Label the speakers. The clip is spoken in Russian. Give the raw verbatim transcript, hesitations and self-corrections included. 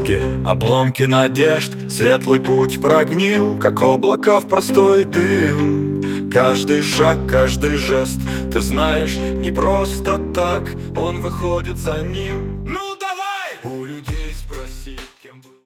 Speaker 1: дороги, обломки надежд. Светлый путь прогнил, как облако в простой дым. Каждый шаг, каждый жест, ты знаешь, не просто так он выходит за ним.